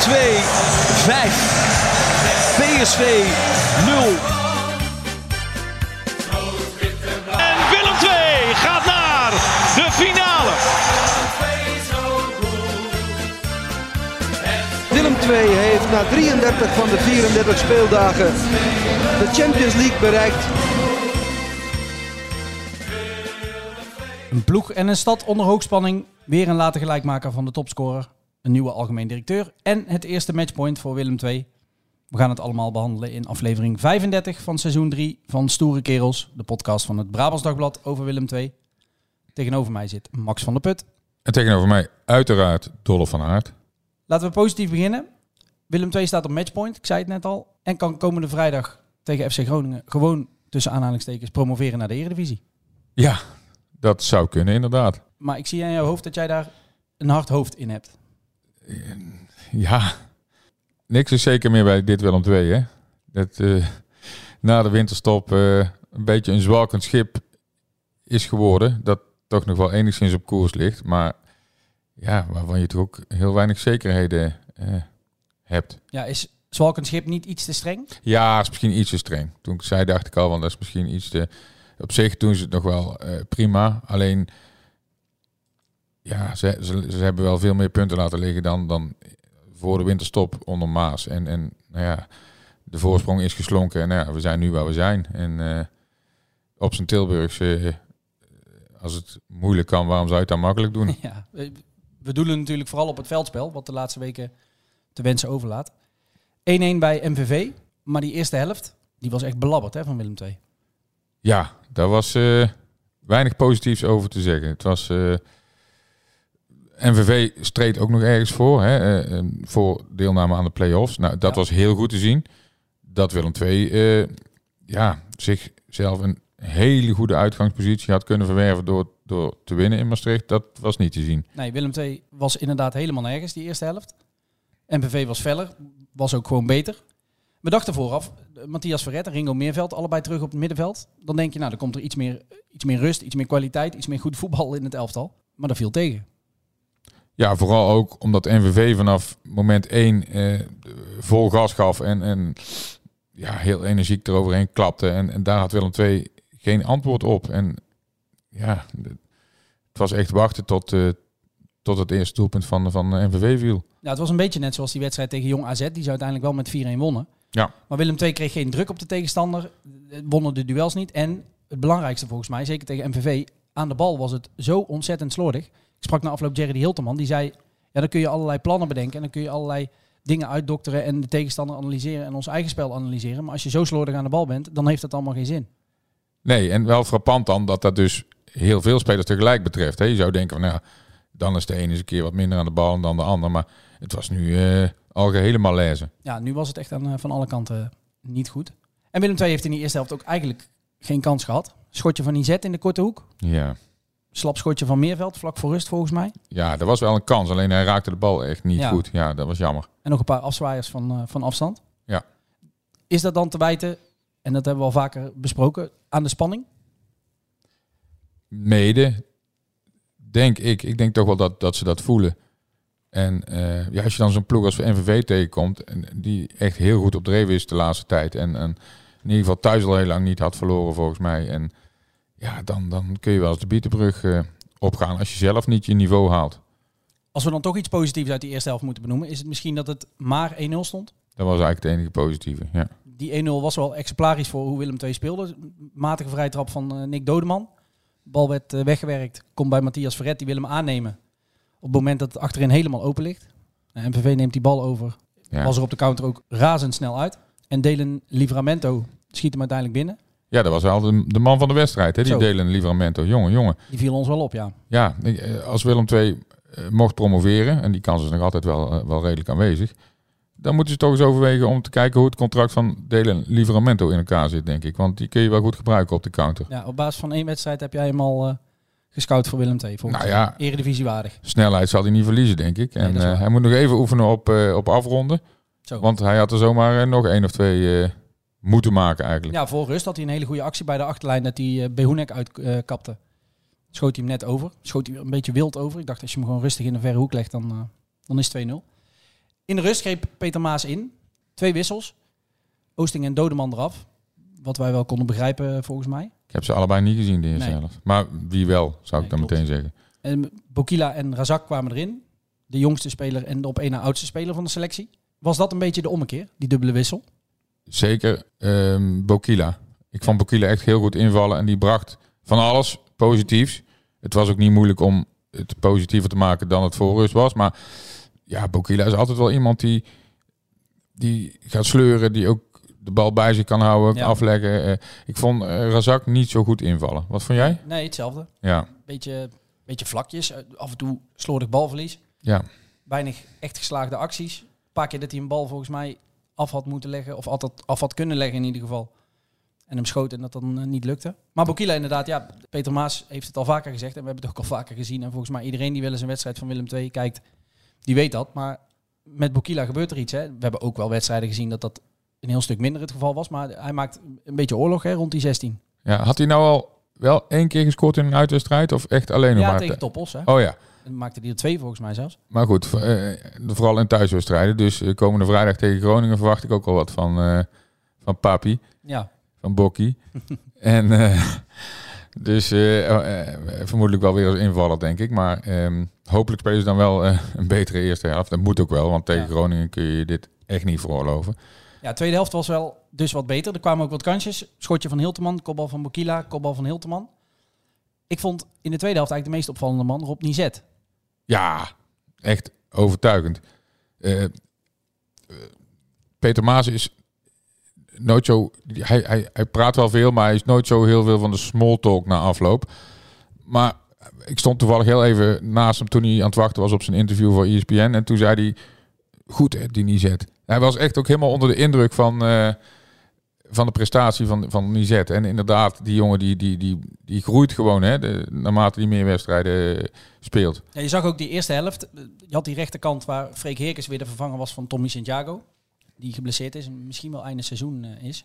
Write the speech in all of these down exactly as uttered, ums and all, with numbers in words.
twee vijf. P S V nul. En Willem twee gaat naar de finale. Willem twee heeft na drieëndertig van de vierendertig speeldagen de Champions League bereikt. Een ploeg en een stad onder hoogspanning. Weer een late gelijkmaker van de topscorer. Een nieuwe algemeen directeur. En het eerste matchpoint voor Willem twee. We gaan het allemaal behandelen in aflevering vijfendertig van seizoen drie van Stoere Kerels. De podcast van het Brabants Dagblad over Willem twee. Tegenover mij zit Max van der Put. En tegenover mij uiteraard Dolf van Aert. Laten we positief beginnen. Willem twee staat op matchpoint, ik zei het net al. En kan komende vrijdag tegen F C Groningen gewoon tussen aanhalingstekens promoveren naar de Eredivisie. Ja, dat zou kunnen inderdaad. Maar ik zie aan jouw hoofd dat jij daar een hard hoofd in hebt. Ja, niks is zeker meer bij dit Willem twee, hè. Dat uh, na de winterstop uh, een beetje een zwalkend schip is geworden. Dat toch nog wel enigszins op koers ligt. Maar ja, waarvan je toch ook heel weinig zekerheden uh, hebt. Ja, is zwalkend schip niet iets te streng? Ja, is misschien iets te streng. Toen ik zei, dacht ik al, want dat is misschien iets te... Op zich doen ze het nog wel uh, prima. Alleen, ja, ze, ze, ze hebben wel veel meer punten laten liggen dan, dan voor de winterstop onder Maas. En, en nou ja, de voorsprong is geslonken. En nou ja, we zijn nu waar we zijn. En uh, op zijn Tilburgs, uh, als het moeilijk kan, waarom zou je het dan makkelijk doen? Ja, we doelen natuurlijk vooral op het veldspel, wat de laatste weken te wensen overlaat. één-één bij M V V, maar die eerste helft, die was echt belabberd, hè, van Willem twee. Ja, daar was uh, weinig positiefs over te zeggen. Het was... Uh, M V V streed ook nog ergens voor, hè, uh, voor deelname aan de play-offs. Nou, dat ja. was heel goed te zien. Dat Willem twee uh, ja, zichzelf een hele goede uitgangspositie had kunnen verwerven door, door te winnen in Maastricht. Dat was niet te zien. Nee, Willem twee was inderdaad helemaal nergens die eerste helft. M V V was feller, was ook gewoon beter. We dachten vooraf, Matthias Verret en Ringo Meerveld, allebei terug op het middenveld. Dan denk je, nou, dan komt er iets meer, iets meer rust, iets meer kwaliteit, iets meer goed voetbal in het elftal. Maar dat viel tegen. Ja, vooral ook omdat M V V vanaf moment één eh, vol gas gaf en, en ja, heel energiek eroverheen klapte. En, en daar had Willem twee geen antwoord op. En ja, het was echt wachten tot, uh, tot het eerste doelpunt van, van M V V viel. Ja, het was een beetje net zoals die wedstrijd tegen Jong A Z, die ze uiteindelijk wel met vier-één wonnen. Ja. Maar Willem twee kreeg geen druk op de tegenstander, wonnen de duels niet. En het belangrijkste volgens mij, zeker tegen M V V, aan de bal was het zo ontzettend slordig. Ik sprak na afloop Jerry Hilterman, die zei, ja, dan kun je allerlei plannen bedenken en dan kun je allerlei dingen uitdokteren en de tegenstander analyseren en ons eigen spel analyseren. Maar als je zo slordig aan de bal bent, dan heeft dat allemaal geen zin. Nee, en wel frappant dan dat dat dus heel veel spelers tegelijk betreft. Hè. Je zou denken van, nou, dan is de ene eens een keer wat minder aan de bal dan de ander. Maar het was nu uh, al gehele malaise. Ja, nu was het echt aan, uh, van alle kanten niet goed. En Willem twee heeft in die eerste helft ook eigenlijk geen kans gehad. Schotje van Izet in de korte hoek. Ja. Slap schotje van Meerveld, vlak voor rust volgens mij. Ja, er was wel een kans, alleen hij raakte de bal echt niet ja. goed. Ja, dat was jammer. En nog een paar afzwaaiers van, uh, van afstand. Ja. Is dat dan te wijten, en dat hebben we al vaker besproken, aan de spanning? Mede, denk ik. Ik denk toch wel dat, dat ze dat voelen. En uh, ja, als je dan zo'n ploeg als M V V tegenkomt, en die echt heel goed op dreef is de laatste tijd. En, en in ieder geval thuis al heel lang niet had verloren volgens mij. En ja, dan, dan kun je wel eens de Bietenbrug uh, opgaan als je zelf niet je niveau haalt. Als we dan toch iets positiefs uit die eerste helft moeten benoemen, is het misschien dat het maar één-nul stond? Dat was eigenlijk het enige positieve, ja. Die één-nul was wel exemplarisch voor hoe Willem twee speelde. Matige vrijtrap van uh, Nick Dodeman. De bal werd uh, weggewerkt. Komt bij Matthias Verret, die wil hem aannemen. Op het moment dat het achterin helemaal open ligt. Uh, M V V neemt die bal over. Ja. Was er op de counter ook razendsnel uit. En Delen Livramento schiet hem uiteindelijk binnen. Ja, dat was wel de, de man van de wedstrijd, hè? Die Delen Livramento. Jongen, jongen. Die viel ons wel op, ja. Ja, als Willem twee uh, mocht promoveren, en die kans is nog altijd wel, uh, wel redelijk aanwezig, dan moeten ze toch eens overwegen om te kijken hoe het contract van Delen Livramento in elkaar zit, denk ik. Want die kun je wel goed gebruiken op de counter. Ja, op basis van één wedstrijd heb jij hem al uh, gescout voor Willem twee. Volgens nou ja, Eredivisie waardig. Snelheid zal hij niet verliezen, denk ik. En nee, uh, hij moet nog even oefenen op, uh, op afronden. Zo. Want hij had er zomaar uh, nog één of twee uh, moeten maken eigenlijk. Ja, voor rust had hij een hele goede actie bij de achterlijn dat hij uh, Behoenek uitkapte. Uh, Schoot hij hem net over. Schoot hij een beetje wild over. Ik dacht, als je hem gewoon rustig in de verre hoek legt, dan, uh, dan is het twee-nul. In de rust greep Peter Maas in. Twee wissels. Oosting en Dodeman eraf. Wat wij wel konden begrijpen volgens mij. Ik heb ze allebei niet gezien de eerste Nee. helft. Maar wie wel, zou ik Nee, dan klopt. meteen zeggen. En Bokila en Razak kwamen erin. De jongste speler en de op één na oudste speler van de selectie. Was dat een beetje de ommekeer, die dubbele wissel? Zeker um, Bokila. Ik vond Bokila echt heel goed invallen. En die bracht van alles positiefs. Het was ook niet moeilijk om het positiever te maken dan het voor rust was. Maar ja, Bokila is altijd wel iemand die, die gaat sleuren. Die ook de bal bij zich kan houden, Ja. afleggen. Uh, ik vond uh, Razak niet zo goed invallen. Wat vond jij? Nee, hetzelfde. Ja. Beetje, beetje vlakjes. Af en toe slordig balverlies. Ja. Weinig echt geslaagde acties. Een paar keer dat hij een bal volgens mij af had moeten leggen. Of altijd af had kunnen leggen in ieder geval. En hem schoot en dat dan uh, niet lukte. Maar Bokila inderdaad, ja, Peter Maas heeft het al vaker gezegd. En we hebben het ook al vaker gezien. En volgens mij iedereen die wel eens een wedstrijd van Willem twee kijkt, die weet dat. Maar met Bokila gebeurt er iets. Hè. We hebben ook wel wedstrijden gezien dat dat een heel stuk minder het geval was. Maar hij maakt een beetje oorlog hè, rond die zestien. Ja, had hij nou al wel één keer gescoord in een uitwedstrijd? Of echt alleen nog Ja, maar? tegen Toppos. Hè. Oh ja. En maakte hij er twee volgens mij zelfs. Maar goed, uh, vooral in thuiswedstrijden. Dus uh, komende vrijdag tegen Groningen verwacht ik ook wel wat van, uh, van Papi. Ja. Van Bokkie. en uh, dus uh, uh, vermoedelijk wel weer als invaller, denk ik. Maar um, hopelijk spelen ze dan wel uh, een betere eerste helft. Dat moet ook wel, want tegen Ja. Groningen kun je dit echt niet veroorloven. Ja, de tweede helft was wel dus wat beter. Er kwamen ook wat kansjes. Schotje van Hilteman, kopbal van Bokila, kopbal van Hilteman. Ik vond in de tweede helft eigenlijk de meest opvallende man Rob Nizet. Ja, echt overtuigend. Uh, uh, Peter Maas is nooit zo... Hij, hij, hij praat wel veel, maar hij is nooit zo heel veel van de small talk na afloop. Maar ik stond toevallig heel even naast hem toen hij aan het wachten was op zijn interview voor E S P N. En toen zei hij, goed hè, die Nizet. Hij was echt ook helemaal onder de indruk van, uh, van de prestatie van, van Nizet. En inderdaad, die jongen die, die, die, die groeit gewoon hè, de, naarmate hij meer wedstrijden uh, speelt. Ja, je zag ook die eerste helft. Je had die rechterkant waar Freek Heerkens weer de vervanger was van Tommy Santiago. Die geblesseerd is en misschien wel einde seizoen uh, is.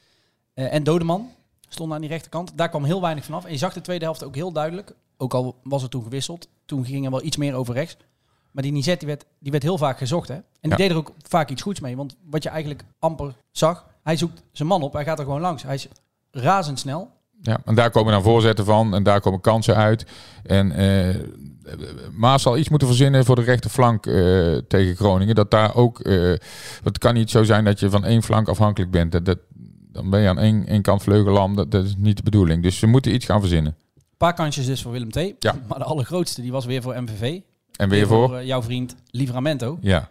Uh, en Dodeman stond aan die rechterkant. Daar kwam heel weinig vanaf. En je zag de tweede helft ook heel duidelijk. Ook al was er toen gewisseld. Toen ging er wel iets meer over rechts. Maar die Nizet die werd, die werd heel vaak gezocht. Hè? En die Ja. deed er ook vaak iets goeds mee. Want wat je eigenlijk amper zag. Hij zoekt zijn man op. Hij gaat er gewoon langs. Hij is razendsnel. Ja, en daar komen dan voorzetten van en daar komen kansen uit. En uh, Maas zal iets moeten verzinnen voor de rechterflank uh, tegen Groningen. Dat daar ook, uh, het kan niet zo zijn dat je van één flank afhankelijk bent. Dat, dat, dan ben je aan één, één kant vleugellam. Dat, dat is niet de bedoeling. Dus ze moeten iets gaan verzinnen. Een paar kansjes dus voor Willem twee. Ja. Maar de allergrootste die was weer voor M V V. En weer voor? uh, jouw vriend Livramento. Ja,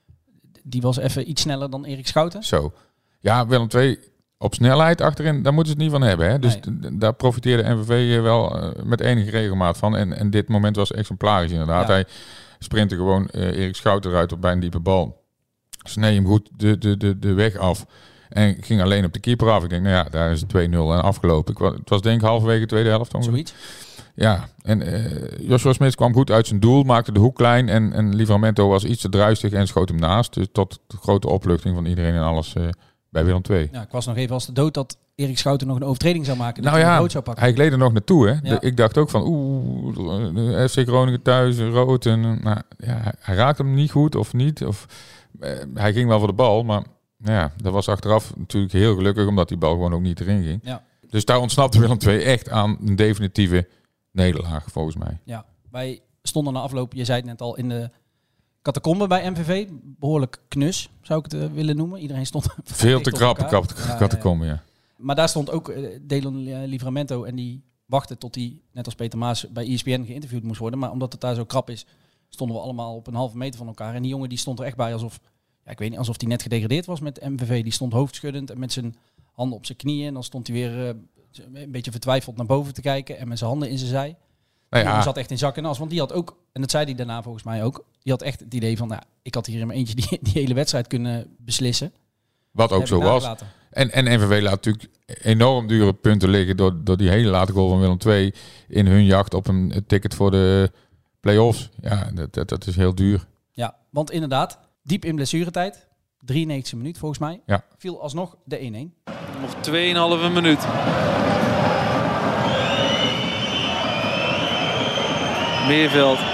Die was even iets sneller dan Erik Schouten. zo. Ja, Willem twee op snelheid achterin, daar moeten ze het niet van hebben. Hè? Dus Nee. d- daar profiteerde M V V wel uh, met enige regelmaat van. En, en dit moment was exemplarisch inderdaad. Ja. Hij sprintte gewoon uh, Erik Schouten eruit op bij een diepe bal. Snee hem goed de, de, de, de weg af. En ging alleen op de keeper af. Ik denk, nou ja, daar is het twee nul en afgelopen. Ik, wa- het was denk ik halverwege de tweede helft ongeveer. Zoiets. Ja, en uh, Joshua Smits kwam goed uit zijn doel, maakte de hoek klein. En, en Livramento was iets te druistig en schoot hem naast. Dus tot de grote opluchting van iedereen en alles uh, bij Willem twee. Ja, ik was nog even als de dood dat Erik Schouten nog een overtreding zou maken. Dat Nou hij ja, een rood zou pakken. hij gleed er nog naartoe. Hè? Ja. De- ik dacht ook van, oeh, de F C Groningen thuis, rood. En, nou, ja, hij, hij raakte hem niet goed of niet. Of, uh, hij ging wel voor de bal, maar nou ja, dat was achteraf natuurlijk heel gelukkig, omdat die bal gewoon ook niet erin ging. Ja. Dus daar ontsnapte Willem twee echt aan een definitieve nederlaag, volgens mij. Ja, wij stonden na afloop, je zei het net al, in de catacombe bij M V V. Behoorlijk knus, zou ik het uh, willen noemen. Iedereen stond Veel te dicht op krap, elkaar. kap, Ja, ja, ja. catacombe, ja. Maar daar stond ook uh, Delon uh, Livramento en die wachtte tot hij, net als Peter Maas, bij E S P N geïnterviewd moest worden. Maar omdat het daar zo krap is, stonden we allemaal op een halve meter van elkaar. En die jongen die stond er echt bij alsof, ja, ik weet niet, alsof hij net gedegradeerd was met M V V. Die stond hoofdschuddend en met zijn handen op zijn knieën. En dan stond hij weer uh, een beetje vertwijfeld naar boven te kijken en met zijn handen in zijn zij. Nou Die ja, zat echt in zak en as, want die had ook, en dat zei hij daarna volgens mij ook, die had echt het idee van, nou, ik had hier in mijn eentje die, die hele wedstrijd kunnen beslissen. wat ook Heb zo ik was. nagelaten. En, en N V V laat natuurlijk enorm dure punten liggen door, door die hele late goal van Willem twee in hun jacht op een ticket voor de play-offs. Ja, dat, dat, dat is heel duur. Ja, want inderdaad, diep in blessuretijd, drieënnegentigste minuut volgens mij, Ja. viel alsnog de één-één. Nog twee komma vijf minuut. Meerveld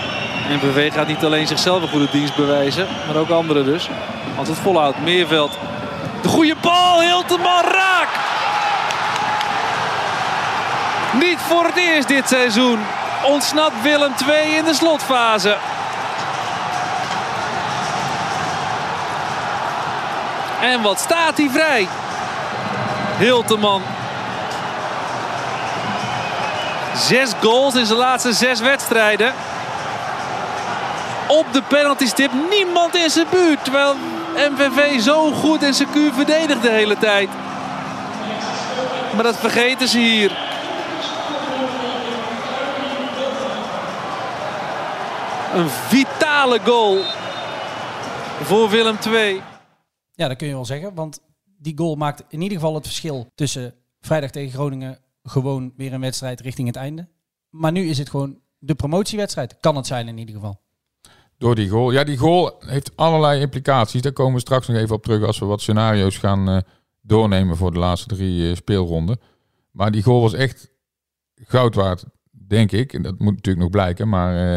M V V gaat niet alleen zichzelf een goede dienst bewijzen, maar ook anderen dus. Als het volhoudt, Meerveld. De goede bal, Hilterman raak! Niet voor het eerst dit seizoen ontsnapt Willem twee in de slotfase. En wat staat hij vrij? Hilterman. Zes goals in zijn laatste zes wedstrijden. Op de penaltystip niemand in zijn buurt. Terwijl M V V zo goed en secuur verdedigt de hele tijd. Maar dat vergeten ze hier. Een vitale goal voor Willem twee. Ja, dat kun je wel zeggen. Want die goal maakt in ieder geval het verschil tussen vrijdag tegen Groningen gewoon weer een wedstrijd richting het einde. Maar nu is het gewoon de promotiewedstrijd. Kan het zijn in ieder geval. Door die goal. Ja, die goal heeft allerlei implicaties. Daar komen we straks nog even op terug als we wat scenario's gaan uh, doornemen voor de laatste drie uh, speelronden. Maar die goal was echt goud waard, denk ik. En dat moet natuurlijk nog blijken. Maar uh,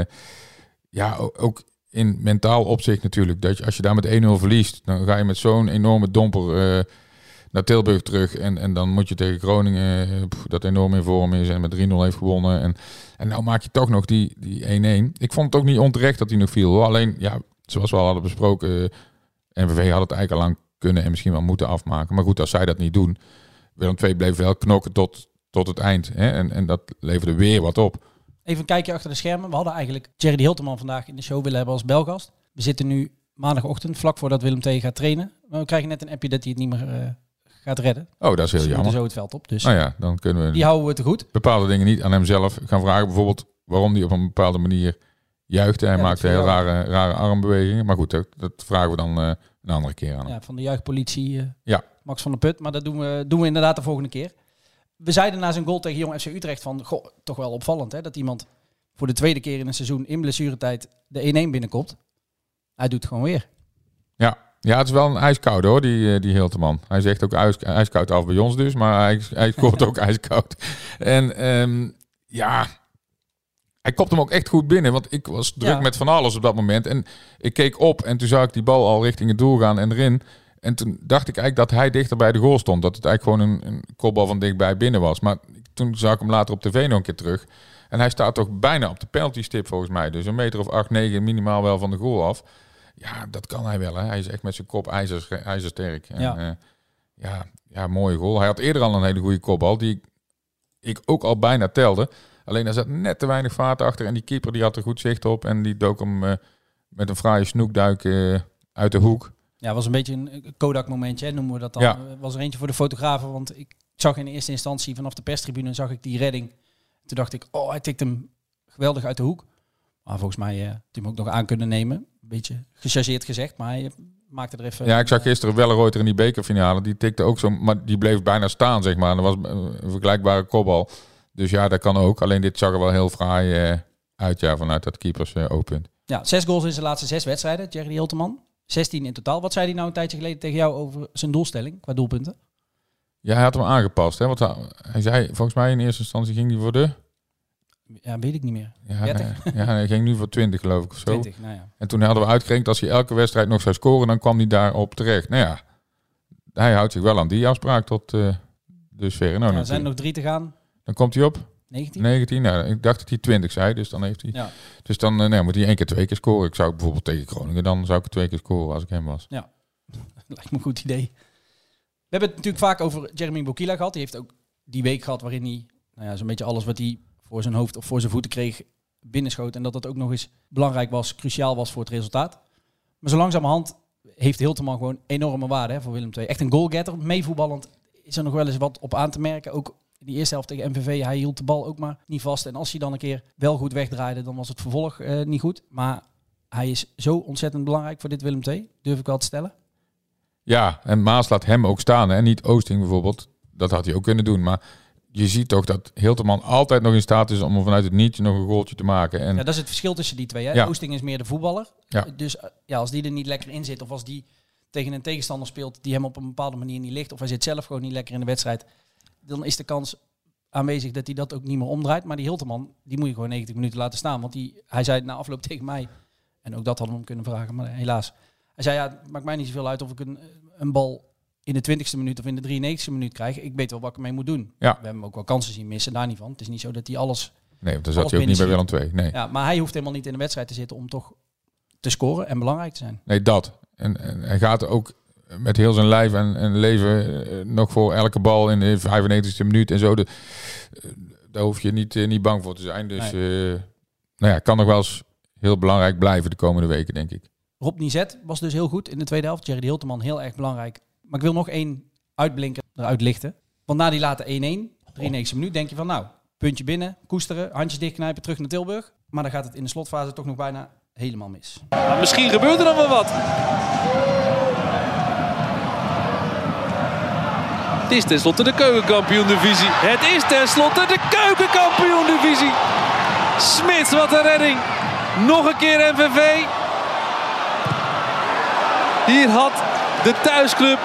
ja, ook in mentaal opzicht natuurlijk. Dat je, als je daar met één nul verliest, dan ga je met zo'n enorme domper uh, naar Tilburg terug. En, en dan moet je tegen Groningen, uh, pff, dat enorm in vorm is en met drie nul heeft gewonnen. En, en nou maak je toch nog die, die één één. Ik vond het ook niet onterecht dat hij nog viel. Hoor. Alleen, ja, zoals we al hadden besproken, uh, M V V had het eigenlijk al lang kunnen en misschien wel moeten afmaken. Maar goed, als zij dat niet doen, Willem twee bleef wel knokken tot, tot het eind. Hè? En, en dat leverde weer wat op. Even een kijkje achter de schermen. We hadden eigenlijk Thierry de Hilterman vandaag in de show willen hebben als belgast. We zitten nu maandagochtend, vlak voordat Willem twee gaat trainen. Maar we krijgen net een appje dat hij het niet meer uh, gaat redden. Oh, dat is heel dus we jammer. zo het veld op. Dus nou ja, dan kunnen we die houden we te goed. Bepaalde dingen niet aan hem zelf gaan vragen. Bijvoorbeeld waarom hij op een bepaalde manier juichte. Hij ja, maakte heel rare, rare armbewegingen. Maar goed, dat, dat vragen we dan uh, een andere keer aan hem. Ja, van de juichpolitie uh, ja. Max van der Put. Maar dat doen we, doen we inderdaad de volgende keer. We zeiden na zijn goal tegen Jong F C Utrecht van, goh, toch wel opvallend hè, dat iemand voor de tweede keer in een seizoen in blessuretijd de één één binnenkomt. Hij doet het gewoon weer. Ja, ja, het is wel een ijskoud hoor, die, die Hilterman. Hij zegt ook ijs, ijskoud af bij ons dus, maar hij, hij scoort ook ijskoud. En um, ja, hij kopt hem ook echt goed binnen, want ik was druk ja. met van alles op dat moment. En ik keek op en toen zag ik die bal al richting het doel gaan en erin. En toen dacht ik eigenlijk dat hij dichter bij de goal stond. Dat het eigenlijk gewoon een, een kopbal van dichtbij binnen was. Maar toen zag ik hem later op tv nog een keer terug. En hij staat toch bijna op de penaltystip volgens mij. Dus een meter of acht, negen minimaal wel van de goal af. Ja, dat kan hij wel. Hè. Hij is echt met zijn kop ijzers, ijzersterk. En, ja. Uh, ja, ja, mooie goal. Hij had eerder al een hele goede kopbal. Die ik ook al bijna telde. Alleen er zat net te weinig vaart achter. En die keeper die had er goed zicht op. En die dook hem uh, met een fraaie snoekduik uh, uit de hoek. Ja, was een beetje een Kodak momentje, hè, noemen we dat dan. Ja. Was er eentje voor de fotografen. Want ik zag in eerste instantie vanaf de perstribune zag ik die redding. Toen dacht ik, oh, hij tikt hem geweldig uit de hoek. Maar volgens mij uh, had hij hem ook nog aan kunnen nemen. Een beetje gechargeerd gezegd, maar hij maakte er even... Ja, ik zag gisteren Welleroyter in die bekerfinale. Die tikte ook zo, maar die bleef bijna staan, zeg maar. En dat was een vergelijkbare kopbal. Dus ja, dat kan ook. Alleen dit zag er wel heel fraai uh, uit, ja, vanuit dat keepers uh, oogpunt. Ja, zes goals in zijn laatste zes wedstrijden, Thierry Hilterman. zestien in totaal. Wat zei hij nou een tijdje geleden tegen jou over zijn doelstelling qua doelpunten? Ja, hij had hem aangepast. Hè? Want hij zei, volgens mij in eerste instantie ging hij voor de... Ja, weet ik niet meer. Ja, nee, ja, hij ging nu voor twintig geloof ik of zo. twintig, nou ja. En toen hadden we uitgerekend, als hij elke wedstrijd nog zou scoren, dan kwam hij daarop terecht. Nou ja, hij houdt zich wel aan die afspraak tot uh, dusver. Nou, ja, er zijn nog drie te gaan. Dan komt hij op? negentien. negentien, nou, ik dacht dat hij twintig zei, dus dan heeft hij... Ja. Dus dan uh, nou, moet hij één keer twee keer scoren. Ik zou bijvoorbeeld tegen Groningen, dan zou ik twee keer scoren als ik hem was. Ja, lijkt me een goed idee. We hebben het natuurlijk vaak over Jeremy Bokila gehad. Die heeft ook die week gehad waarin hij nou ja, zo'n beetje alles wat hij voor zijn hoofd of voor zijn voeten kreeg binnenschoot. En dat dat ook nog eens belangrijk was, cruciaal was voor het resultaat. Maar zo langzamerhand heeft Hilterman gewoon enorme waarde hè, voor Willem twee. Echt een goalgetter. Meevoetballend is er nog wel eens wat op aan te merken. Ook in die eerste helft tegen M V V, hij hield de bal ook maar niet vast. En als hij dan een keer wel goed wegdraaide, dan was het vervolg uh, niet goed. Maar hij is zo ontzettend belangrijk voor dit Willem twee. Durf ik wel te stellen. Ja, en Maas laat hem ook staan. En niet Oosting bijvoorbeeld. Dat had hij ook kunnen doen. Maar je ziet toch dat Hilterman altijd nog in staat is om vanuit het nietje nog een goaltje te maken. En ja, dat is het verschil tussen die twee. Hè? Ja. Oosting is meer de voetballer. Ja. Dus ja, als die er niet lekker in zit of als die tegen een tegenstander speelt die hem op een bepaalde manier niet ligt of hij zit zelf gewoon niet lekker in de wedstrijd, dan is de kans aanwezig dat hij dat ook niet meer omdraait. Maar die Hilterman, die moet je gewoon negentig minuten laten staan. Want die, hij zei na afloop tegen mij, en ook dat hadden we hem kunnen vragen, maar helaas. Hij zei, ja, het maakt mij niet zoveel uit of ik een, een bal in de twintigste minuut of in de drieënnegentigste minuut krijg. Ik weet wel wat ik ermee moet doen. Ja. We hebben hem ook wel kansen zien missen, daar niet van. Het is niet zo dat hij alles... Nee, want dan zat hij ook niet bij Willem twee. Nee. Ja, maar hij hoeft helemaal niet in de wedstrijd te zitten om toch te scoren en belangrijk te zijn. Nee, dat. En, en hij gaat ook met heel zijn lijf en, en leven uh, nog voor elke bal in de vijfennegentigste minuut en zo. De, uh, daar hoef je niet, uh, niet bang voor te zijn. Dus nee. uh, nou ja, kan nog wel eens heel belangrijk blijven de komende weken, denk ik. Rob Nizet was dus heel goed in de tweede helft. Jerry de Hilterman heel erg belangrijk. Maar ik wil nog één uitblinken, eruit lichten. Want na die late één-één, drieënnegentigste minuut, denk je van nou, puntje binnen, koesteren, handjes dichtknijpen, terug naar Tilburg. Maar dan gaat het in de slotfase toch nog bijna helemaal mis. Maar misschien gebeurt er dan wel wat. Het is tenslotte de keukenkampioen-divisie. Het is tenslotte de keukenkampioen-divisie. Smits, wat een redding. Nog een keer M V V. Hier had de thuisclub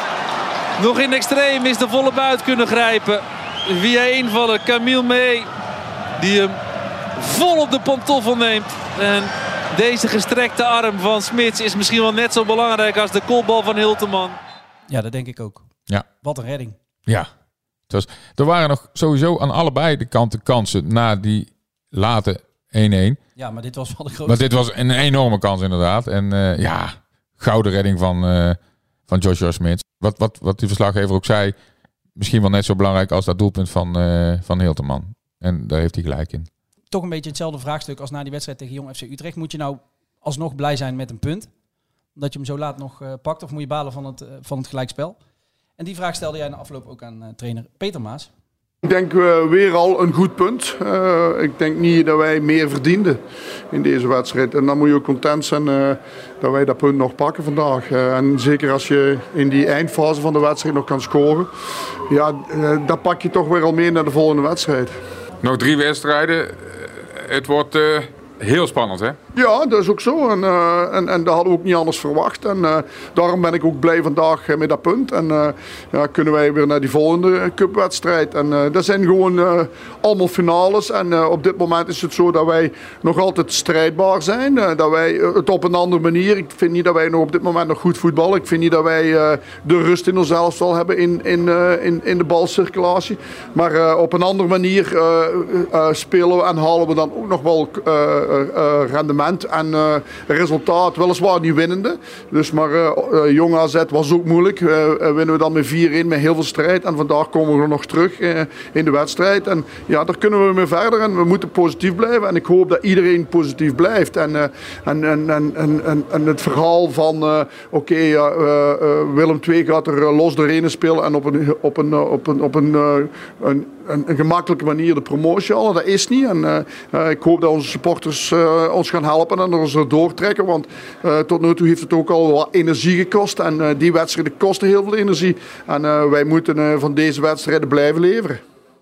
nog in extremis de volle buit kunnen grijpen. Via invaller Camille Mee, die hem vol op de pantoffel neemt. En deze gestrekte arm van Smits is misschien wel net zo belangrijk als de kopbal van Hilterman. Ja, dat denk ik ook. Ja. Wat een redding. Ja. Het was, er waren nog sowieso aan allebei de kanten kansen na die late één-één. Ja, maar dit was wel de grootste. Maar dit was een enorme kans inderdaad. En uh, ja, gouden redding van, uh, van Joshua Smits. Wat, wat, wat die verslaggever ook zei, misschien wel net zo belangrijk als dat doelpunt van, uh, van Hilterman. En daar heeft hij gelijk in. Toch een beetje hetzelfde vraagstuk als na die wedstrijd tegen Jong F C Utrecht. Moet je nou alsnog blij zijn met een punt? Dat je hem zo laat nog uh, pakt? Of moet je balen van het, uh, van het gelijkspel? En die vraag stelde jij na afloop ook aan uh, trainer Peter Maas. Ik denk uh, weer al een goed punt. Uh, ik denk niet dat wij meer verdienden in deze wedstrijd. En dan moet je ook content zijn uh, dat wij dat punt nog pakken vandaag. Uh, en zeker als je in die eindfase van de wedstrijd nog kan scoren. Ja, uh, dat pak je toch weer al mee naar de volgende wedstrijd. Nog drie wedstrijden. Het wordt uh, heel spannend, hè? Ja, dat is ook zo. En, uh, en, en dat hadden we ook niet anders verwacht. En uh, daarom ben ik ook blij vandaag uh, met dat punt. En uh, ja, kunnen wij weer naar die volgende cupwedstrijd. En uh, dat zijn gewoon uh, allemaal finales. En uh, op dit moment is het zo dat wij nog altijd strijdbaar zijn. Uh, dat wij uh, het op een andere manier. Ik vind niet dat wij nog op dit moment nog goed voetballen. Ik vind niet dat wij uh, de rust in onszelf zal hebben in, in, uh, in, in de balcirculatie. Maar uh, op een andere manier uh, uh, spelen we en halen we dan ook nog wel uh, uh, rendement. En uh, resultaat weliswaar niet winnende. Dus maar uh, uh, Jong A Z was ook moeilijk. Uh, uh, winnen we dan met vier-één met heel veel strijd. En vandaag komen we nog terug uh, in de wedstrijd. En ja, daar kunnen we mee verder. En we moeten positief blijven. En ik hoop dat iedereen positief blijft. En, uh, en, en, en, en, en het verhaal van uh, oké, okay, uh, uh, Willem twee gaat er uh, los doorheen spelen. En op een, op een, uh, op een, op een, uh, een, een, een gemakkelijke manier de promotie halen. Dat is niet. En uh, uh, ik hoop dat onze supporters uh, ons gaan helpen en ons er doortrekken. Want uh, tot nu toe heeft het ook al wat energie gekost. En uh, die wedstrijden kosten heel veel energie. En uh, wij moeten uh, van deze wedstrijden blijven leveren.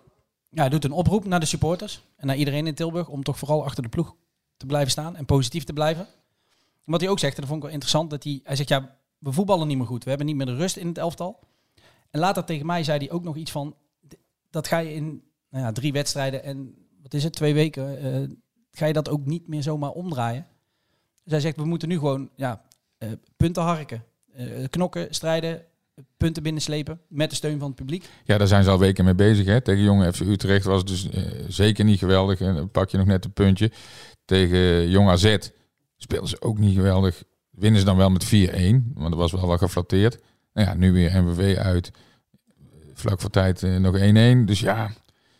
Ja, hij doet een oproep naar de supporters en naar iedereen in Tilburg om toch vooral achter de ploeg te blijven staan en positief te blijven. Wat hij ook zegt, en dat vond ik wel interessant, dat hij, hij zegt ja, we voetballen niet meer goed. We hebben niet meer de rust in het elftal. En later tegen mij zei hij ook nog iets van, dat ga je in nou ja, drie wedstrijden en wat is het, twee weken, uh, ga je dat ook niet meer zomaar omdraaien. Dus hij zegt, we moeten nu gewoon ja, uh, punten harken, uh, knokken, strijden, punten binnenslepen met de steun van het publiek. Ja, daar zijn ze al weken mee bezig. Hè. Tegen Jong F C Utrecht was het dus uh, zeker niet geweldig. En dan pak je nog net een puntje. Tegen Jong A Z speelden ze ook niet geweldig. Winnen ze dan wel met vier-één, want dat was wel wat geflatteerd. Nou ja, nu weer M V V uit. Vlak voor tijd uh, nog één-één. Dus ja,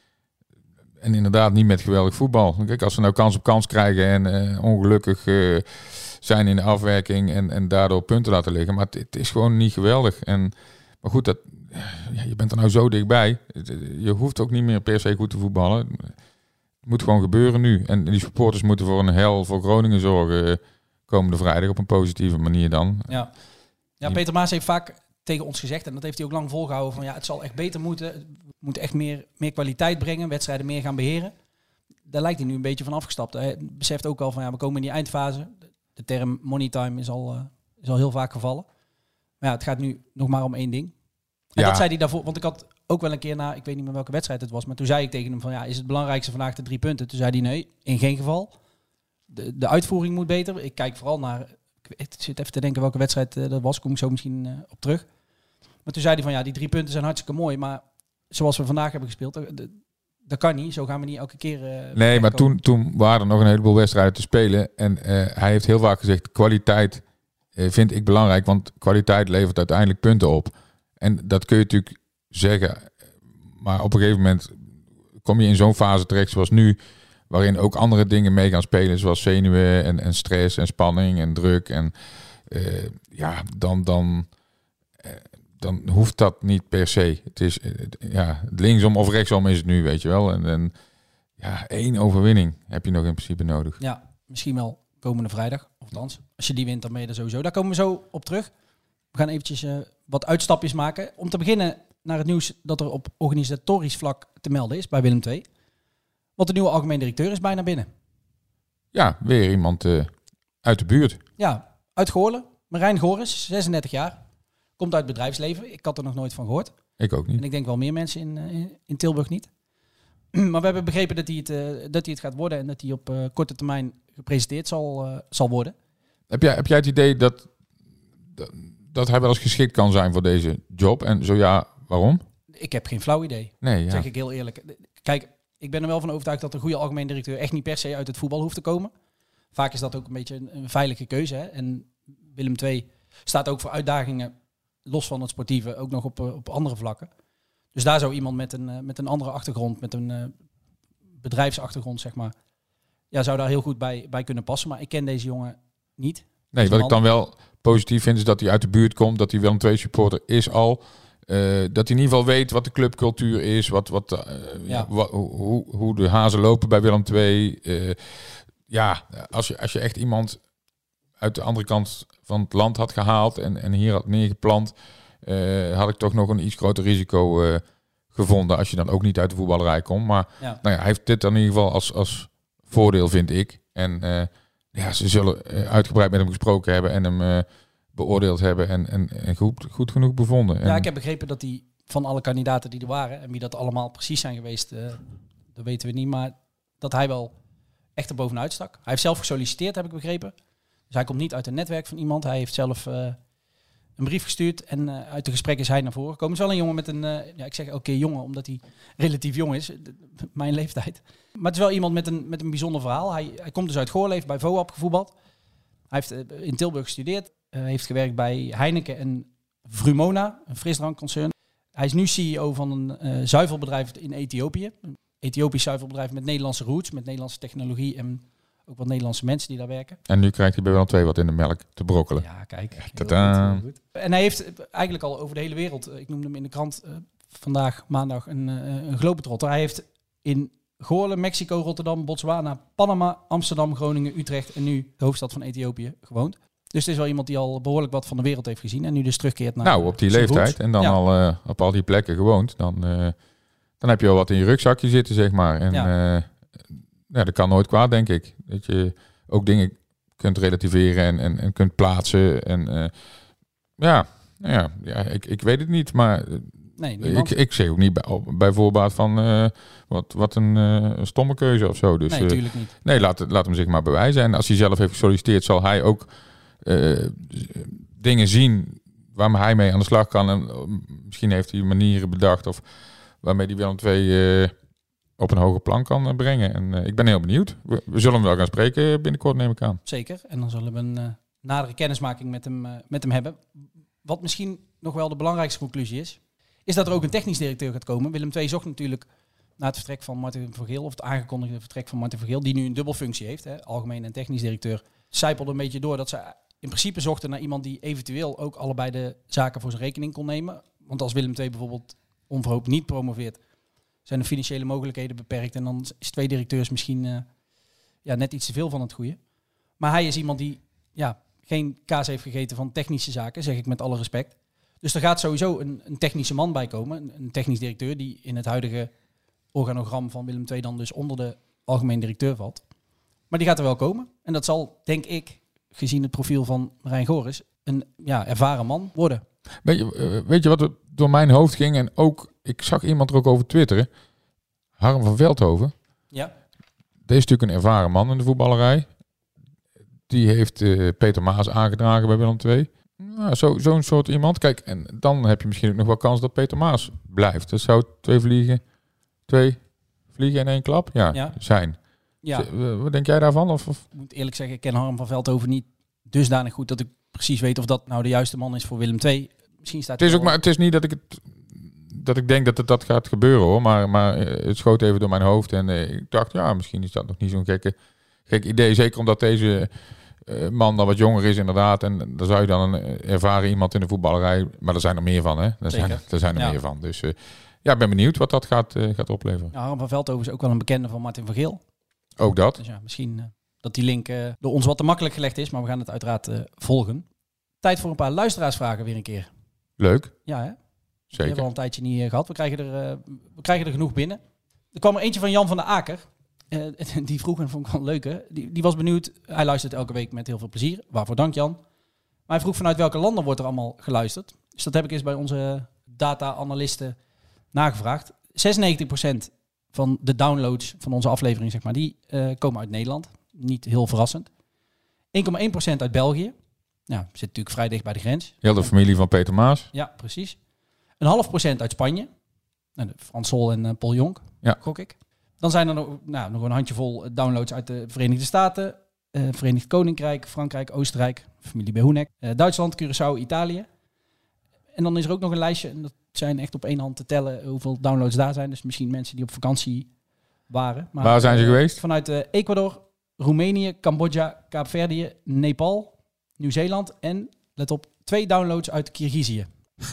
en inderdaad niet met geweldig voetbal. Kijk, als we nou kans op kans krijgen en uh, ongelukkig uh, zijn in de afwerking en, en daardoor punten laten liggen. Maar het, het is gewoon niet geweldig. En, maar goed, dat, ja, je bent er nou zo dichtbij. Je hoeft ook niet meer per se goed te voetballen. Het moet gewoon gebeuren nu. En die supporters moeten voor een hel voor Groningen zorgen uh, komende vrijdag op een positieve manier dan. Ja, ja Peter Maas heeft vaak tegen ons gezegd, en dat heeft hij ook lang volgehouden, van ja, het zal echt beter moeten. We moeten echt meer, meer kwaliteit brengen, wedstrijden meer gaan beheren. Daar lijkt hij nu een beetje van afgestapt. Hij beseft ook al van ja, we komen in die eindfase. De term money time is al, uh, is al heel vaak gevallen. Maar ja, het gaat nu nog maar om één ding. En ja. dat zei hij daarvoor, want ik had ook wel een keer na, ik weet niet meer welke wedstrijd het was, maar toen zei ik tegen hem van, ja, is het belangrijkste vandaag de drie punten? Toen zei hij, nee, in geen geval. De, de uitvoering moet beter. Ik kijk vooral naar, ik zit even te denken welke wedstrijd uh, dat was, kom ik zo misschien uh, op terug. Maar toen zei hij van, ja, die drie punten zijn hartstikke mooi, maar zoals we vandaag hebben gespeeld, de, de, dat kan niet. Zo gaan we niet elke keer... Uh, nee, maar toen, toen waren er nog een heleboel wedstrijden te spelen. En uh, hij heeft heel vaak gezegd, kwaliteit uh, vind ik belangrijk. Want kwaliteit levert uiteindelijk punten op. En dat kun je natuurlijk zeggen. Maar op een gegeven moment kom je in zo'n fase terecht zoals nu. Waarin ook andere dingen mee gaan spelen. Zoals zenuwen en, en stress en spanning en druk. En uh, ja, dan... dan uh, dan hoeft dat niet per se. Het is ja, linksom of rechtsom is het nu, weet je wel. En, en ja, één overwinning heb je nog in principe nodig. Ja, misschien wel komende vrijdag, of althans. Als je die wint, dan ben je er sowieso. Daar komen we zo op terug. We gaan eventjes uh, wat uitstapjes maken. Om te beginnen naar het nieuws dat er op organisatorisch vlak te melden is bij Willem twee. Want de nieuwe algemeen directeur is bijna binnen. Ja, weer iemand uh, uit de buurt. Ja, uit Goorlen. Marijn Goris, zesendertig jaar. Komt uit het bedrijfsleven. Ik had er nog nooit van gehoord. Ik ook niet. En ik denk wel meer mensen in, uh, in Tilburg niet. Maar we hebben begrepen dat hij het, uh, dat hij het gaat worden en dat hij op uh, korte termijn gepresenteerd zal, uh, zal worden. Heb jij, heb jij het idee dat, dat, dat hij wel eens geschikt kan zijn voor deze job? En zo ja, waarom? Ik heb geen flauw idee. Nee, ja. Zeg ik heel eerlijk. Kijk, ik ben er wel van overtuigd dat een goede algemeen directeur echt niet per se uit het voetbal hoeft te komen. Vaak is dat ook een beetje een, een veilige keuze. Hè? En Willem twee staat ook voor uitdagingen, los van het sportieve, ook nog op, op andere vlakken. Dus daar zou iemand met een, met een andere achtergrond, met een uh, bedrijfsachtergrond, zeg maar, ja, zou daar heel goed bij, bij kunnen passen. Maar ik ken deze jongen niet. Nee, wat ik dan wel positief vind, is dat hij uit de buurt komt, dat hij Willem twee supporter is al. Uh, dat hij in ieder geval weet wat de clubcultuur is, wat, wat, uh, ja. wa, hoe, hoe de hazen lopen bij Willem twee. Uh, ja, als je, als je echt iemand uit de andere kant van het land had gehaald en, en hier had neergeplant, uh, had ik toch nog een iets groter risico uh, gevonden als je dan ook niet uit de voetballerij komt. Maar ja. Nou ja, hij heeft dit in ieder geval als, als voordeel, vind ik. En uh, ja, ze zullen uh, uitgebreid met hem gesproken hebben en hem uh, beoordeeld hebben en, en, en goed, goed genoeg bevonden. Ja, en ik heb begrepen dat hij van alle kandidaten die er waren, en wie dat allemaal precies zijn geweest, uh, dat weten we niet, maar dat hij wel echt er bovenuit stak. Hij heeft zelf gesolliciteerd, heb ik begrepen. Dus hij komt niet uit een netwerk van iemand. Hij heeft zelf uh, een brief gestuurd en uh, uit de gesprek is hij naar voren gekomen. Het is wel een jongen met een, uh, ja, ik zeg oké okay, jongen, omdat hij relatief jong is, mijn leeftijd. Maar het is wel iemand met een, met een bijzonder verhaal. Hij, hij komt dus uit Goorlen, heeft bij V O A P gevoetbald. Hij heeft uh, in Tilburg gestudeerd, uh, heeft gewerkt bij Heineken en Vrumona, een frisdrankconcern. Hij is nu C E O van een uh, zuivelbedrijf in Ethiopië. Een Ethiopisch zuivelbedrijf met Nederlandse roots, met Nederlandse technologie en ook wat Nederlandse mensen die daar werken. En nu krijgt hij bij Willem twee wat in de melk te brokkelen. Ja, kijk. Heel goed, heel goed. En hij heeft eigenlijk al over de hele wereld, ik noemde hem in de krant uh, vandaag, maandag, een, uh, een globetrotter. Hij heeft in Goorlen, Mexico, Rotterdam, Botswana, Panama, Amsterdam, Groningen, Utrecht en nu de hoofdstad van Ethiopië gewoond. Dus het is wel iemand die al behoorlijk wat van de wereld heeft gezien en nu dus terugkeert naar... Nou, op die leeftijd roots. En dan ja. al uh, op al die plekken gewoond, dan, uh, dan heb je al wat in je rugzakje zitten, zeg maar. En ja. Uh, ja, dat kan nooit kwaad, denk ik. Dat je ook dingen kunt relativeren en, en, en kunt plaatsen. En uh, ja, ja, ja ik, ik weet het niet, maar nee, ik, ik zeg ook niet bij, bij voorbaat van uh, wat, wat een uh, stomme keuze of zo. Dus, nee, natuurlijk niet. Uh, nee, laat, laat hem zich maar bewijzen. En als hij zelf heeft gesolliciteerd, zal hij ook uh, dingen zien waar hij mee aan de slag kan. En uh, misschien heeft hij manieren bedacht of waarmee hij Willem twee uh, op een hoger plan kan brengen. En uh, ik ben heel benieuwd. We, we zullen hem wel gaan spreken binnenkort, neem ik aan. Zeker. En dan zullen we een uh, nadere kennismaking met hem, uh, met hem hebben. Wat misschien nog wel de belangrijkste conclusie is, is dat er ook een technisch directeur gaat komen. Willem twee zocht natuurlijk na het vertrek van Martin Vergeel, of het aangekondigde vertrek van Martin Vergeel, die nu een dubbelfunctie heeft, hè, algemeen en technisch directeur, zijpelde een beetje door dat ze in principe zochten naar iemand die eventueel ook allebei de zaken voor zijn rekening kon nemen. Want als Willem twee bijvoorbeeld onverhoopt niet promoveert, zijn de financiële mogelijkheden beperkt en dan is twee directeurs misschien uh, ja, net iets te veel van het goede. Maar hij is iemand die ja, geen kaas heeft gegeten van technische zaken, zeg ik met alle respect. Dus er gaat sowieso een, een technische man bij komen, een, een technisch directeur die in het huidige organogram van Willem twee dan dus onder de algemeen directeur valt. Maar die gaat er wel komen. En dat zal, denk ik, gezien het profiel van Marijn Goris, een ja, ervaren man worden. Weet je, uh, weet je wat er door mijn hoofd ging? En ook, ik zag iemand er ook over twitteren. Harm van Veldhoven. Ja. Deze is natuurlijk een ervaren man in de voetballerij. Die heeft uh, Peter Maas aangedragen bij Willem twee. Nou, zo, zo'n soort iemand. Kijk, en dan heb je misschien ook nog wel kans dat Peter Maas blijft. Dat zou twee vliegen, twee vliegen in één klap ja, Ja. zijn. Ja. Z- Wat denk jij daarvan? Of, of? Ik moet eerlijk zeggen, ik ken Harm van Veldhoven niet dusdanig goed dat ik precies weet of dat nou de juiste man is voor Willem twee. Misschien staat Het is hij ook wel- maar, het is niet dat ik het, dat ik denk dat het dat gaat gebeuren hoor, maar, maar eh, het schoot even door mijn hoofd en eh, ik dacht, ja, misschien is dat nog niet zo'n gekke, gek idee. Zeker omdat deze uh, man dan wat jonger is inderdaad en dan zou je dan een uh, ervaren iemand in de voetballerij, maar er zijn er meer van, hè? Er zijn, Zeker. er zijn er Ja. meer van. Dus uh, ja, ik ben benieuwd wat dat gaat, uh, gaat opleveren. Ja, Harm van Veldhoven is ook wel een bekende van Martin van Geel. Ook dat. Dus ja, misschien uh, dat die link uh, door ons wat te makkelijk gelegd is, maar we gaan het uiteraard uh, volgen. Tijd voor een paar luisteraarsvragen weer een keer. Leuk, Ja, hè? Die zeker. hebben we al een tijdje niet uh, gehad. We krijgen, er, uh, we krijgen er genoeg binnen. Er kwam er eentje van Jan van der Aker. Uh, die vroeg, en vond ik wel leuk, hè? Die, die was benieuwd. Hij luistert elke week met heel veel plezier. Waarvoor dank, Jan. Maar hij vroeg vanuit welke landen wordt er allemaal geluisterd. Dus dat heb ik eens bij onze data-analisten nagevraagd. zesennegentig procent van de downloads van onze aflevering, zeg maar, die uh, komen uit Nederland. Niet heel verrassend. één komma één procent uit België. Nou, zit natuurlijk vrij dicht bij de grens. Heel de familie van Peter Maas. Ja, precies. Een half procent uit Spanje. Nou, Frans Sol en uh, Paul Jonk, Ja. gok ik. Dan zijn er nog, nou, nog een handjevol downloads uit de Verenigde Staten, uh, Verenigd Koninkrijk, Frankrijk, Oostenrijk, familie Behoenek, uh, Duitsland, Curaçao, Italië. En dan is er ook nog een lijstje, en dat zijn echt op één hand te tellen hoeveel downloads daar zijn. Dus misschien mensen die op vakantie waren. Maar, Waar zijn ze uh, geweest? Vanuit uh, Ecuador, Roemenië, Cambodja, Kaapverdië, Nepal, Nieuw-Zeeland en, let op, twee downloads uit Kirgizië.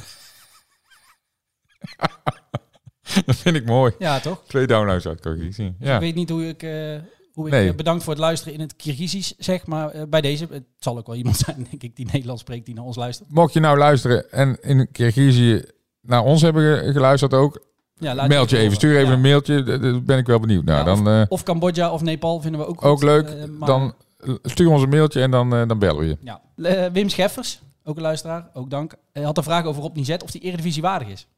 Dat vind ik mooi. Ja, toch? Twee downloads uit Kirgizië. Dus Ja. ik weet niet hoe ik, uh, hoe ik Nee. uh, bedankt voor het luisteren in het Kirgizisch zeg, maar uh, bij deze, het zal ook wel iemand zijn, denk ik, die Nederlands spreekt, die naar ons luistert. Mocht je nou luisteren en in Kirgizië naar ons hebben ge- geluisterd ook, Ja, laat meld je het even. horen. Stuur even Ja. een mailtje. d- Daar ben ik wel benieuwd naar. Ja, dan, uh, Of Cambodja of Nepal vinden we ook ook goed. leuk. Uh, maar- Dan uh, stuur ons een mailtje en dan, uh, dan bellen we je. Ja. Uh, Wim Scheffers, ook een luisteraar, ook dank. Hij had een vraag over Rob Nizet of die Eredivisie waardig is.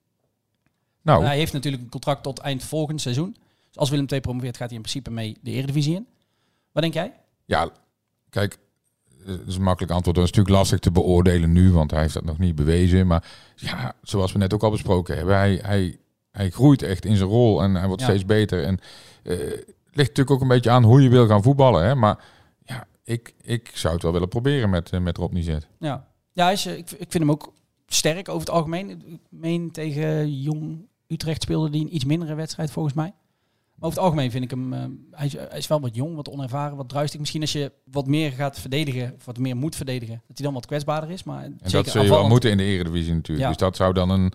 Nou, Hij heeft natuurlijk een contract tot eind volgend seizoen. Dus als Willem twee promoveert, gaat hij in principe mee de Eredivisie in. Wat denk jij? ja, kijk, dat is een makkelijk antwoord. Dat is natuurlijk lastig te beoordelen nu, want hij heeft dat nog niet bewezen. Maar ja, zoals we net ook al besproken hebben, hij, hij, hij groeit echt in zijn rol en hij wordt Ja. steeds beter. En uh, het ligt natuurlijk ook een beetje aan hoe je wil gaan voetballen. Hè? Maar ja, ik, ik zou het wel willen proberen met, uh, met Rob Nizet. Ja, ja hij is, uh, ik, ik vind hem ook sterk over het algemeen. Ik meen tegen Jong Utrecht speelde hij een iets mindere wedstrijd volgens mij. Maar over het algemeen vind ik hem, uh, hij, is, hij is wel wat jong, wat onervaren, wat druistig. Misschien als je wat meer gaat verdedigen, of wat meer moet verdedigen, dat hij dan wat kwetsbaarder is. Maar En zeker dat zul je wel aanvallend. moeten in de Eredivisie natuurlijk. Ja. Dus dat zou dan een,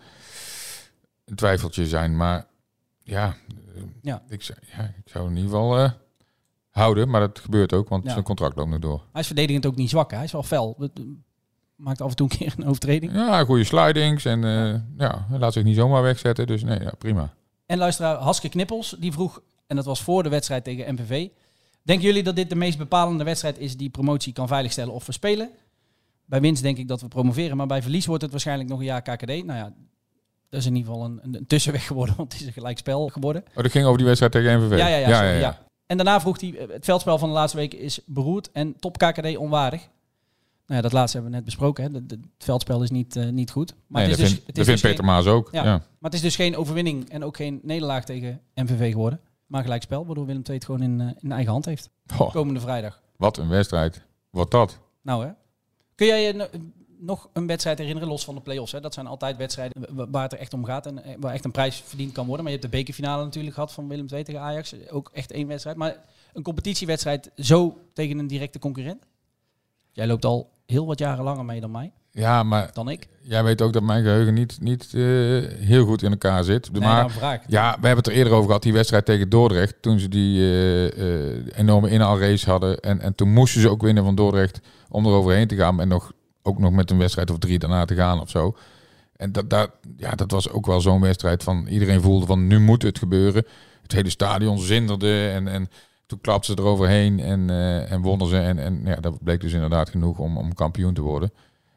een twijfeltje zijn. Maar ja, uh, Ja. Ik, zou, ja ik zou in ieder geval uh, houden. Maar dat gebeurt ook, want Ja. zijn contract loopt nog door. Hij is verdedigend ook niet zwak, hè. Hij is wel fel. Dat, uh, maakt af en toe een keer een overtreding. Ja, goede slidings. En uh, ja, hij laat zich niet zomaar wegzetten. Dus nee, ja, prima. En luisteraar Haske Knippels, die vroeg, en dat was voor de wedstrijd tegen M V V. Denken jullie dat dit de meest bepalende wedstrijd is die promotie kan veiligstellen of verspelen? Bij winst denk ik dat we promoveren, maar bij verlies wordt het waarschijnlijk nog een jaar K K D. Nou ja, dat is in ieder geval een, een, een tussenweg geworden, want het is een gelijkspel geworden. Oh, dat ging over die wedstrijd tegen M V V? Ja, ja, ja. sorry, ja. En daarna vroeg hij, het veldspel van de laatste weken is beroerd en top K K D onwaardig. Nou ja, dat laatste hebben we net besproken. Hè. De, de, het veldspel is niet, uh, niet goed. Maar Nee, het dat is vindt dus, het dat is vindt dus Peter geen, Maas ook. ja, Ja. Maar het is dus geen overwinning en ook geen nederlaag tegen M V V geworden. Maar gelijkspel, waardoor Willem twee het gewoon in, uh, in eigen hand heeft. Oh, Komende vrijdag. wat een wedstrijd. Wat dat? Nou hè. Kun jij je no- nog een wedstrijd herinneren, los van de play-offs? Hè? Dat zijn altijd wedstrijden wa- waar het er echt om gaat en uh, waar echt een prijs verdiend kan worden. Maar je hebt de bekerfinale natuurlijk gehad van Willem twee tegen Ajax. Ook echt één wedstrijd. Maar een competitiewedstrijd zo tegen een directe concurrent? Jij loopt al heel wat jaren langer mee dan mij, Ja, maar dan ik. jij weet ook dat mijn geheugen niet, niet uh, heel goed in elkaar zit. Nee, maar daarom vraag ik het. ja, we hebben het er eerder over gehad, die wedstrijd tegen Dordrecht. Toen ze die uh, uh, enorme inhaalrace hadden. En, en toen moesten ze ook winnen van Dordrecht om er overheen te gaan. En nog, ook nog met een wedstrijd of drie daarna te gaan of zo. En dat, dat, ja, dat was ook wel zo'n wedstrijd van iedereen voelde van nu moet het gebeuren. Het hele stadion zinderde en, en toen klapten ze eroverheen en, uh, en wonnen ze. En, en ja, dat bleek dus inderdaad genoeg om, om kampioen te worden.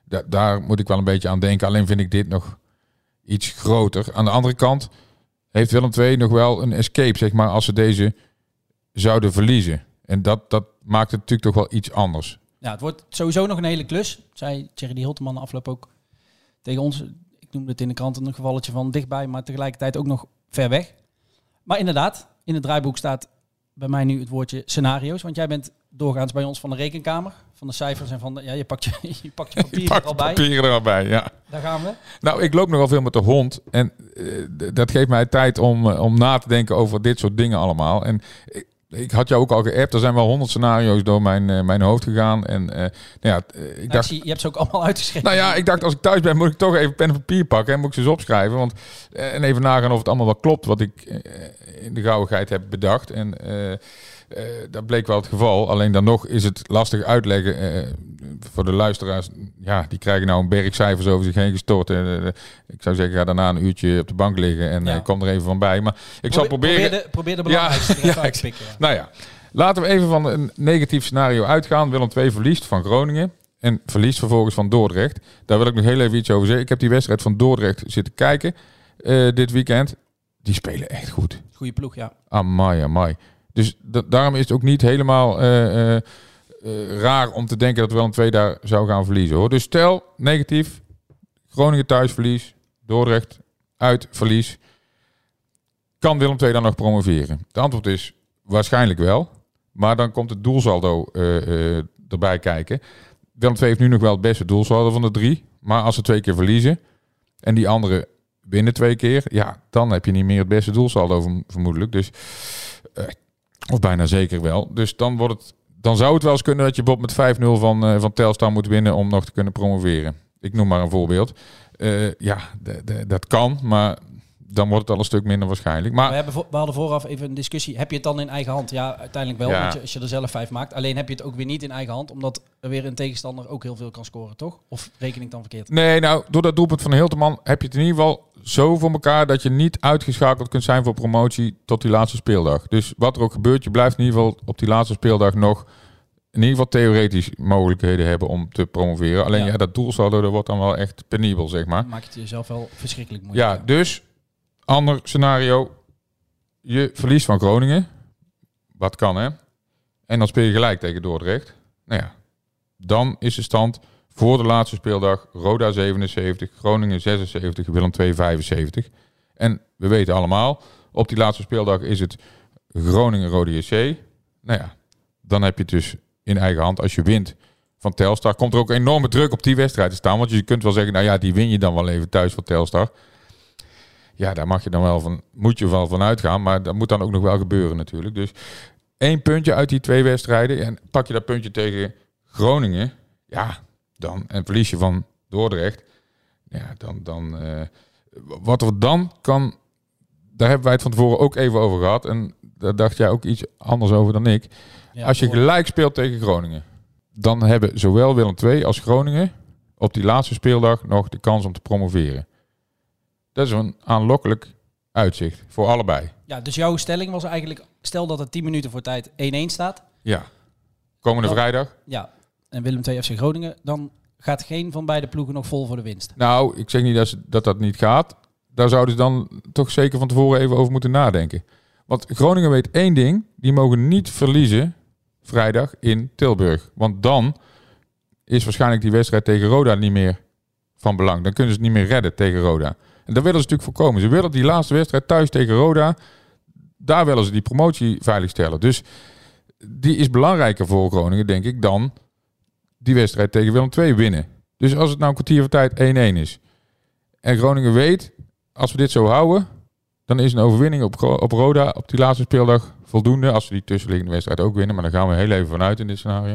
Da- daar moet ik wel een beetje aan denken. Alleen vind ik dit nog iets groter. Aan de andere kant heeft Willem twee nog wel een escape, zeg maar, als ze deze zouden verliezen. En dat, dat maakt het natuurlijk toch wel iets anders. Ja, het wordt sowieso nog een hele klus. Zei Thierry Hilteman de afloop ook tegen ons. Ik noemde het in de krant een gevalletje van dichtbij, maar tegelijkertijd ook nog ver weg. Maar inderdaad, in het draaiboek staat bij mij nu het woordje scenario's. Want jij bent doorgaans bij ons van de rekenkamer, van de cijfers en van de... Ja, je pakt je, je, pakt je papieren er al bij. papieren er al bij, ja. Daar gaan we. Nou, ik loop nogal veel met de hond. En uh, d- dat geeft mij tijd om, uh, om na te denken over dit soort dingen allemaal. En ik, ik had jou ook al geappt. Er zijn wel honderd scenario's door mijn, uh, mijn hoofd gegaan. En uh, nou ja, uh, ik Nou, dacht... ik zie, je hebt ze ook allemaal uitgeschreven. Nou ja, ik dacht als ik thuis ben moet ik toch even pen en papier pakken. En moet ik ze eens opschrijven. Want, uh, en even nagaan of het allemaal wel klopt wat ik uh, in de gauwigheid heb bedacht. En uh, uh, dat bleek wel het geval. Alleen dan nog is het lastig uitleggen uh, voor de luisteraars. Ja, die krijgen nou een berg cijfers over zich heen gestort. Uh, uh, ik zou zeggen, ga daarna een uurtje op de bank liggen en Ja. uh, kom er even van bij. Maar ik zal Probeer- proberen... Probeer de, probeer de belangrijkste Ja, er even ja, uit te pikken. Ja. Nou ja, laten we even van een negatief scenario uitgaan. Willem twee verliest van Groningen en verliest vervolgens van Dordrecht. Daar wil ik nog heel even iets over zeggen. Ik heb die wedstrijd van Dordrecht zitten kijken uh, dit weekend. Die spelen echt goed. Goeie ploeg, ja. Amai, amai. Dus da- daarom is het ook niet helemaal uh, uh, uh, raar om te denken dat Willem twee daar zou gaan verliezen, hoor. Dus stel, negatief, Groningen thuis verlies, Dordrecht uit verlies. Kan Willem twee dan nog promoveren? Het antwoord is waarschijnlijk wel. Maar dan komt het doelsaldo uh, uh, erbij kijken. Willem twee heeft nu nog wel het beste doelsaldo van de drie. Maar als ze twee keer verliezen en die andere winnen twee keer, ja, dan heb je niet meer het beste doelsaldo verm- vermoedelijk. Dus, uh, of bijna zeker wel. Dus dan, wordt het, dan zou het wel eens kunnen dat je bijvoorbeeld met vijf nul van, uh, van Telstar moet winnen om nog te kunnen promoveren. Ik noem maar een voorbeeld. Uh, ja, d- d- dat kan, maar dan wordt het al een stuk minder waarschijnlijk. Maar We, hebben voor, we hadden vooraf even een discussie. Heb je het dan in eigen hand? Ja, uiteindelijk wel. Ja. Want je, als je er zelf vijf maakt. Alleen heb je het ook weer niet in eigen hand. Omdat er weer een tegenstander ook heel veel kan scoren, toch? Of reken ik dan verkeerd? nee, nou, door dat doelpunt van Hilterman heb je het in ieder geval zo voor elkaar dat je niet uitgeschakeld kunt zijn voor promotie tot die laatste speeldag. Dus wat er ook gebeurt, je blijft in ieder geval op die laatste speeldag nog in ieder geval theoretisch mogelijkheden hebben om te promoveren. Alleen ja, Ja. dat doelsaldo, dat wordt dan wel echt penibel, zeg maar. Dan maak je het jezelf wel verschrikkelijk moeilijk. Ja, dus ander scenario. Je verliest van Groningen. Wat kan, hè? En dan speel je gelijk tegen Dordrecht. Nou ja, dan is de stand voor de laatste speeldag Roda zevenenzeventig, Groningen zesenzeventig, Willem twee vijfenzeventig. En we weten allemaal, op die laatste speeldag is het Groningen-Rode J C. Nou ja, dan heb je het dus in eigen hand. Als je wint van Telstar, komt er ook enorme druk op die wedstrijd te staan. Want je kunt wel zeggen, nou ja, die win je dan wel even thuis van Telstar. Ja, daar mag je dan wel van, moet je wel van uitgaan. Maar dat moet dan ook nog wel gebeuren natuurlijk. Dus één puntje uit die twee wedstrijden. En pak je dat puntje tegen Groningen. Ja, dan. En verlies je van Dordrecht. Ja, dan. dan uh, wat er dan kan. Daar hebben wij het van tevoren ook even over gehad. En daar dacht jij ook iets anders over dan ik. Ja, als je hoor. gelijk speelt tegen Groningen. Dan hebben zowel Willem twee als Groningen op die laatste speeldag nog de kans om te promoveren. Dat is een aanlokkelijk uitzicht voor allebei. Ja, dus jouw stelling was eigenlijk, stel dat het tien minuten voor tijd één-één staat. Ja. Komende Dan- vrijdag. Ja, en Willem twee F C Groningen, dan gaat geen van beide ploegen nog vol voor de winst. Nou, ik zeg niet dat, ze, dat dat niet gaat. Daar zouden ze dan toch zeker van tevoren even over moeten nadenken. Want Groningen weet één ding. Die mogen niet verliezen vrijdag in Tilburg. Want dan is waarschijnlijk die wedstrijd tegen Roda niet meer van belang. Dan kunnen ze het niet meer redden tegen Roda. En daar willen ze natuurlijk voorkomen. Ze willen die laatste wedstrijd thuis tegen Roda. Daar willen ze die promotie veiligstellen. Dus die is belangrijker voor Groningen, denk ik, dan die wedstrijd tegen Willem twee winnen. Dus als het nou een kwartier van tijd één-één is. En Groningen weet, als we dit zo houden, dan is een overwinning op, op Roda op die laatste speeldag voldoende. Als we die tussenliggende wedstrijd ook winnen. Maar daar gaan we heel even vanuit in dit scenario.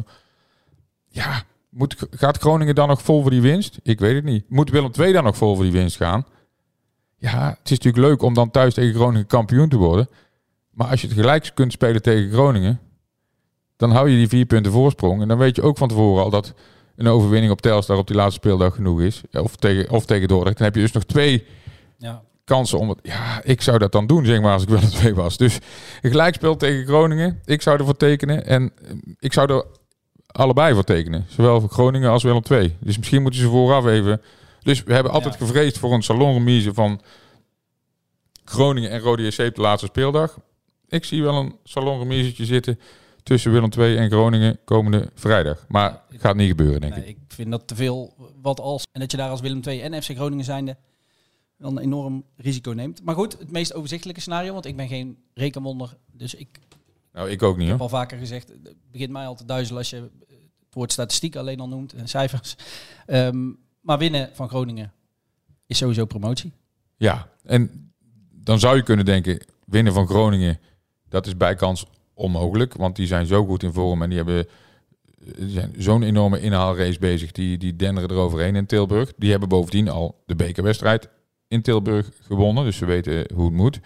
Ja, moet, gaat Groningen dan nog vol voor die winst? Ik weet het niet. Moet Willem twee dan nog vol voor die winst gaan? Ja, het is natuurlijk leuk om dan thuis tegen Groningen kampioen te worden. Maar als je het gelijk kunt spelen tegen Groningen, dan hou je die vier punten voorsprong. En dan weet je ook van tevoren al dat een overwinning op Telstar op die laatste speeldag genoeg is. Of tegen, of tegen Dordrecht. Dan heb je dus nog twee Ja. kansen om het... Ja, ik zou dat dan doen, zeg maar, als ik Willem twee was. Dus een gelijkspel tegen Groningen. Ik zou ervoor tekenen. En ik zou er allebei voor tekenen. Zowel voor Groningen als Willem twee. Dus misschien moeten ze vooraf even... Dus we hebben altijd ja. gevreesd voor een salonremise van Groningen en Rode J C op de laatste speeldag. Ik zie wel een salonremisetje zitten tussen Willem twee en Groningen komende vrijdag. Maar het gaat niet gebeuren, denk nee, ik. Ik vind dat te veel wat als... En dat je daar als Willem twee en F C Groningen zijnde wel een enorm risico neemt. Maar goed, het meest overzichtelijke scenario, want ik ben geen rekenwonder. Dus ik, nou, ik ook niet, ik heb hoor. al vaker gezegd, het begint mij al te duizelen als je het woord statistiek alleen al noemt en cijfers. Um, maar winnen van Groningen is sowieso promotie. Ja, en dan zou je kunnen denken, winnen van Groningen, dat is bijkans onmogelijk. Want die zijn zo goed in vorm en die hebben die zijn zo'n enorme inhaalrace bezig. Die, die denderen eroverheen in Tilburg. Die hebben bovendien al de bekerwedstrijd in Tilburg gewonnen. Dus ze weten hoe het moet.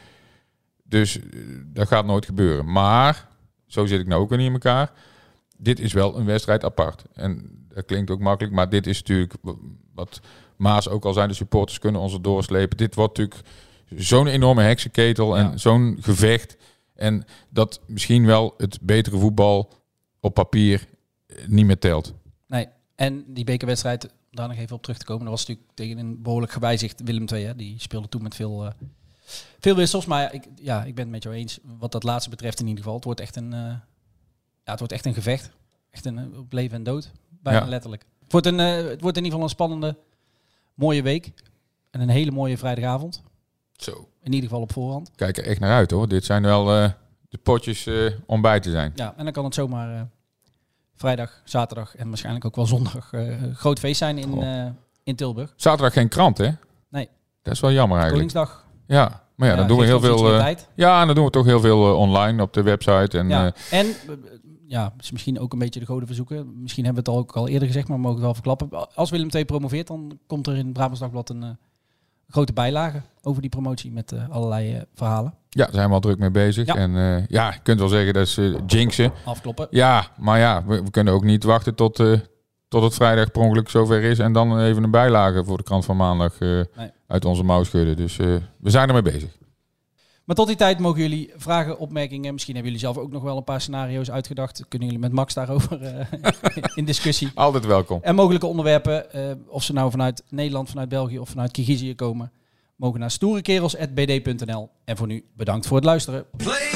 Dus dat gaat nooit gebeuren. Maar, zo zit ik nou ook weer niet in elkaar. Dit is wel een wedstrijd apart. En dat klinkt ook makkelijk, maar dit is natuurlijk wat Maas ook al zijn. De supporters kunnen ons er doorslepen. Dit wordt natuurlijk zo'n enorme heksenketel en ja. zo'n gevecht. En dat misschien wel het betere voetbal op papier niet meer telt. Nee, en die bekerwedstrijd, daar nog even op terug te komen. Dat was natuurlijk tegen een behoorlijk gewijzigd Willem twee. Hè? Die speelde toen met veel, uh, veel wissels. Maar ja ik, ja, ik ben het met jou eens. Wat dat laatste betreft in ieder geval. Het wordt echt een, uh, ja, het wordt echt een gevecht. Echt een uh, op leven en dood. Bijna ja. letterlijk. Het wordt, een, uh, het wordt in ieder geval een spannende, mooie week. En een hele mooie vrijdagavond. Zo. In ieder geval op voorhand. Kijk er echt naar uit, hoor. Dit zijn wel uh, de potjes uh, om bij te zijn. Ja, en dan kan het zomaar uh, vrijdag, zaterdag en waarschijnlijk ook wel zondag uh, groot feest zijn in, uh, in Tilburg. Zaterdag geen krant, hè? Nee. Dat is wel jammer eigenlijk. Koningsdag. Ja, maar ja, ja dan doen we heel veel. Uh, ja, en dan doen we toch heel veel uh, online op de website. En, ja. uh, en uh, ja, is misschien ook een beetje de goden verzoeken. Misschien hebben we het al ook al eerder gezegd, maar we mogen het wel verklappen. Als Willem twee promoveert, dan komt er in het Brabants Dagblad een uh, grote bijlage over die promotie met uh, allerlei uh, verhalen. Ja, daar zijn we al druk mee bezig. Ja. En uh, ja, je kunt wel zeggen dat is uh, jinxen. Afkloppen. Ja, maar ja, we, we kunnen ook niet wachten tot, uh, tot het vrijdag per ongeluk zover is. En dan even een bijlage voor de krant van maandag uh, nee. uit onze mouw schudden. Dus uh, we zijn ermee bezig. Maar tot die tijd mogen jullie vragen, opmerkingen. Misschien hebben jullie zelf ook nog wel een paar scenario's uitgedacht. Kunnen jullie met Max daarover uh, in discussie. Altijd welkom. En mogelijke onderwerpen, uh, of ze nou vanuit Nederland, vanuit België of vanuit Kirgizië komen, mogen naar stoerekerels apenstaartje b d punt n l. En voor nu bedankt voor het luisteren. Play